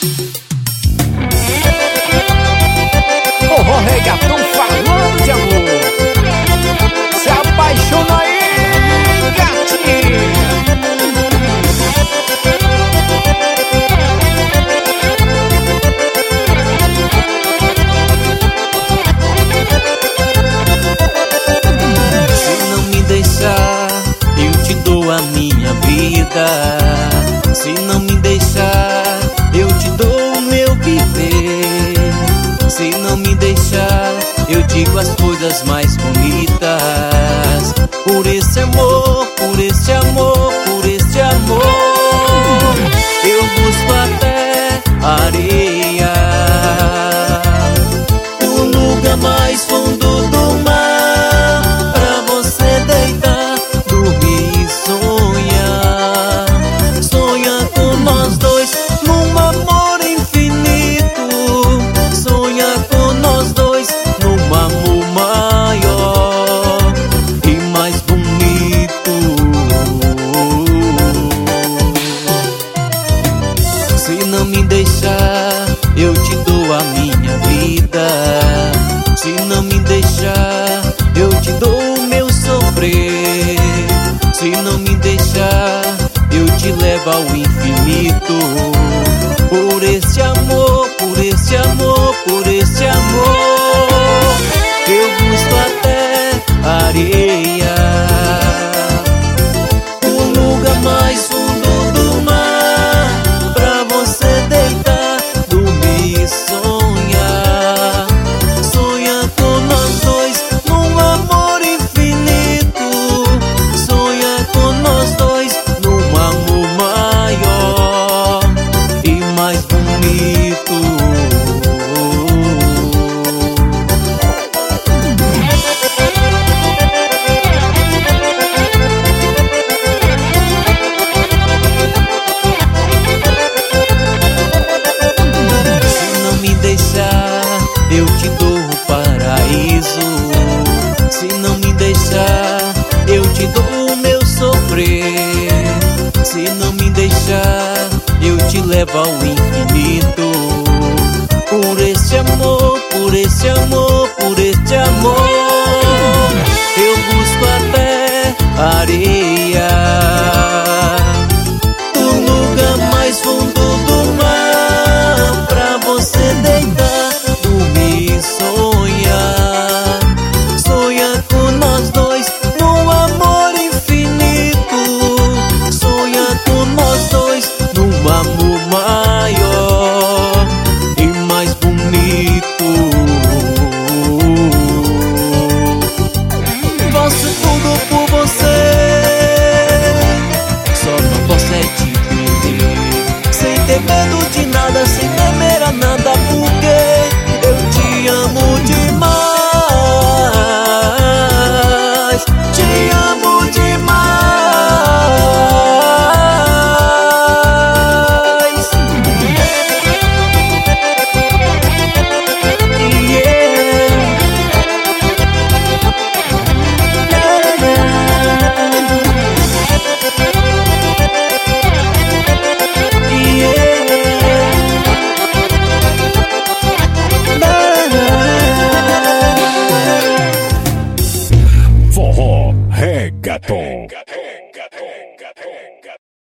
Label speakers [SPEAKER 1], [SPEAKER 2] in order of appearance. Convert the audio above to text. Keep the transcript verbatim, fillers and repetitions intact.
[SPEAKER 1] Forró reggaeton falando de amor. Se apaixona aí, gatinho.
[SPEAKER 2] Se não me deixar, eu te dou a minha vida. Se não me deixar, eu te dou o meu viver. Se não me deixar, eu digo as coisas mais bonitas. Por esse amor, por esse amor, por esse amor, eu busco até a areia, o lugar mais fundo do mar, pra você deitar, dormir e sonhar. Sonhar com nós dois num amor infinito. Sonhar com nós dois num amor maior e mais bonito. Se não me deixar, eu te dou a minha vida. Se não me deixar, eu te dou o meu sofrer. Se não me deixar, eu te levo ao infinito. Por esse amor, por esse amor, por esse amor, eu busco até a areia, o lugar mais fundo do mar, pra você deitar, dormir e sonhar. Sonhar com nós dois num amor infinito. Sonhar com nós dois num amor maior e mais bonito. Se não me deixar, eu te dou o paraíso. Se não me deixar, eu te dou o meu sofrer. Se não me deixar, eu te levo ao infinito. Por esse amor, por esse amor, por esse amor, eu busco até a areia, o lugar mais fundo do mar, pra você deitar, dormir e sonhar. Sonhar com nós dois num amor infinito. Sonhar com nós dois num amor maior e mais bonito. Faço tudo por você, só não posso é te perder, sem ter medo de